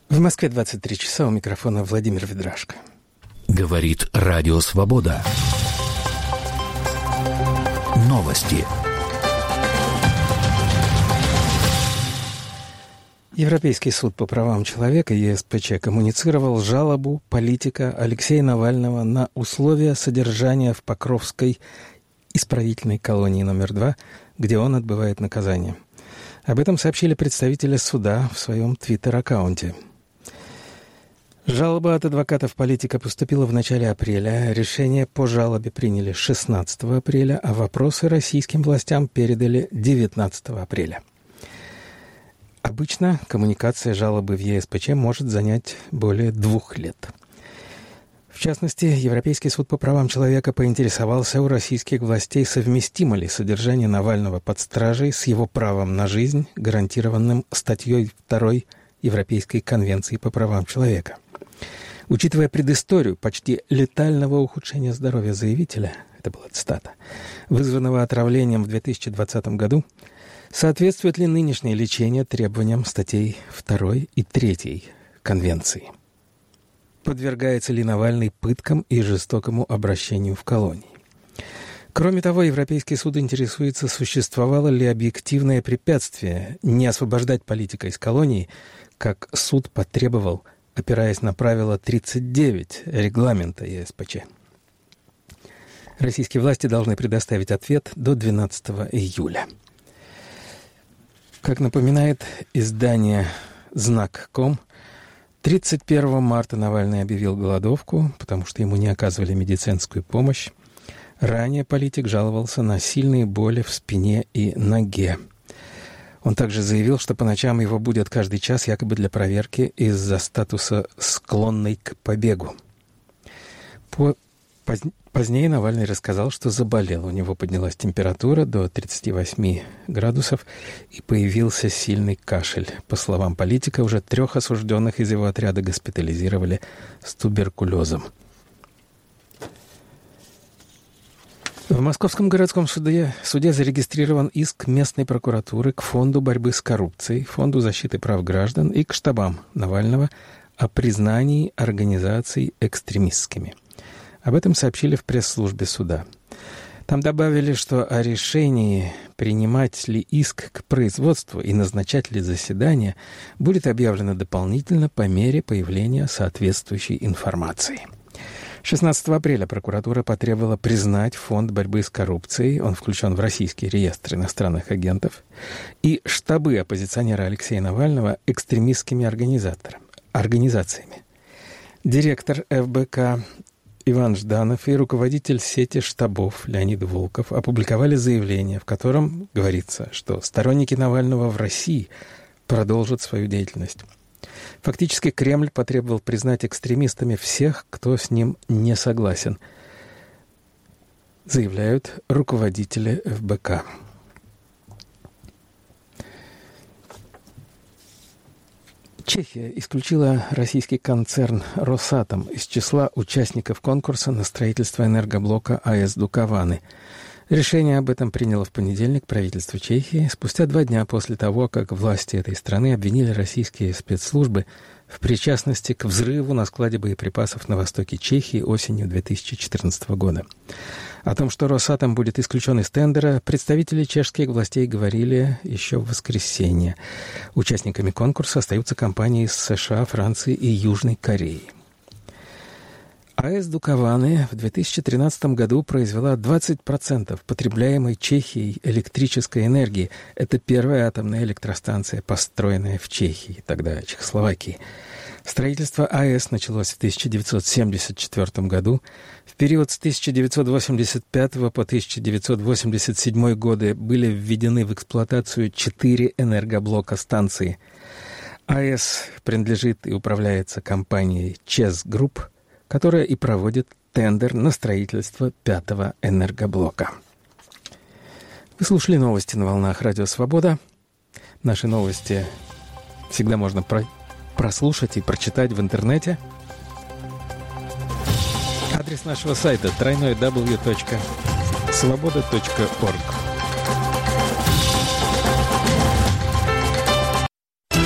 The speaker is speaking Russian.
В Москве 23 часа, у микрофона Владимир Ведрашко. Говорит Радио Свобода. Новости. Европейский суд по правам человека, ЕСПЧ, коммуницировал жалобу политика Алексея Навального на условия содержания в Покровской исправительной колонии номер 2, где он отбывает наказание. Об этом сообщили представители суда в своем твиттер-аккаунте. Жалоба от адвокатов политика поступила в начале апреля. Решение по жалобе приняли 16 апреля, а вопросы российским властям передали 19 апреля. Обычно коммуникация жалобы в ЕСПЧ может занять более 2 лет. В частности, Европейский суд по правам человека поинтересовался у российских властей, совместимо ли содержание Навального под стражей с его правом на жизнь, гарантированным статьей 2 Европейской конвенции по правам человека. Учитывая предысторию почти летального ухудшения здоровья заявителя, это была цитата, вызванного отравлением в 2020 году, соответствует ли нынешнее лечение требованиям статей 2 и 3 Конвенции? Подвергается ли Навальный пыткам и жестокому обращению в колонии? Кроме того, Европейский суд интересуется, существовало ли объективное препятствие не освобождать политика из колонии, как суд потребовал, опираясь на правило 39 регламента ЕСПЧ. Российские власти должны предоставить ответ до 12 июля. Как напоминает издание «Знак.ком», 31 марта Навальный объявил голодовку, потому что ему не оказывали медицинскую помощь. Ранее политик жаловался на сильные боли в спине и ноге. Он также заявил, что по ночам его будят каждый час якобы для проверки из-за статуса «склонный к побегу». Позднее Навальный рассказал, что заболел. У него поднялась температура до 38 градусов и появился сильный кашель. По словам политика, уже 3 осужденных из его отряда госпитализировали с туберкулезом. В Московском городском суде зарегистрирован иск местной прокуратуры к Фонду борьбы с коррупцией, Фонду защиты прав граждан и к штабам Навального о признании организаций экстремистскими. Об этом сообщили в пресс-службе суда. Там добавили, что о решении, принимать ли иск к производству и назначать ли заседание, будет объявлено дополнительно по мере появления соответствующей информации. 16 апреля прокуратура потребовала признать Фонд борьбы с коррупцией, он включен в российский реестр иностранных агентов, и штабы оппозиционера Алексея Навального экстремистскими организациями. Директор ФБК Иван Жданов и руководитель сети штабов Леонид Волков опубликовали заявление, в котором говорится, что сторонники Навального в России продолжат свою деятельность. Фактически Кремль потребовал признать экстремистами всех, кто с ним не согласен, заявляют руководители ФБК. Чехия исключила российский концерн «Росатом» из числа участников конкурса на строительство энергоблока АЭС Дукаваны. Решение об этом приняло в понедельник правительство Чехии, спустя 2 дня после того, как власти этой страны обвинили российские спецслужбы в причастности к взрыву на складе боеприпасов на востоке Чехии осенью 2014 года. О том, что «Росатом» будет исключен из тендера, представители чешских властей говорили еще в воскресенье. Участниками конкурса остаются компании из США, Франции и Южной Кореи. АЭС Дукаваны в 2013 году произвела 20% потребляемой Чехией электрической энергии. Это первая атомная электростанция, построенная в Чехии, тогда Чехословакии. Строительство АЭС началось в 1974 году. В период с 1985 по 1987 годы были введены в эксплуатацию 4 энергоблока станции. АЭС принадлежит и управляется компанией ЧЕЗ Групп, которая и проводит тендер на строительство 5-го энергоблока. Вы слушали новости на волнах Радио Свобода. Наши новости всегда можно прослушать и прочитать в интернете. Адрес нашего сайта www.svoboda.org.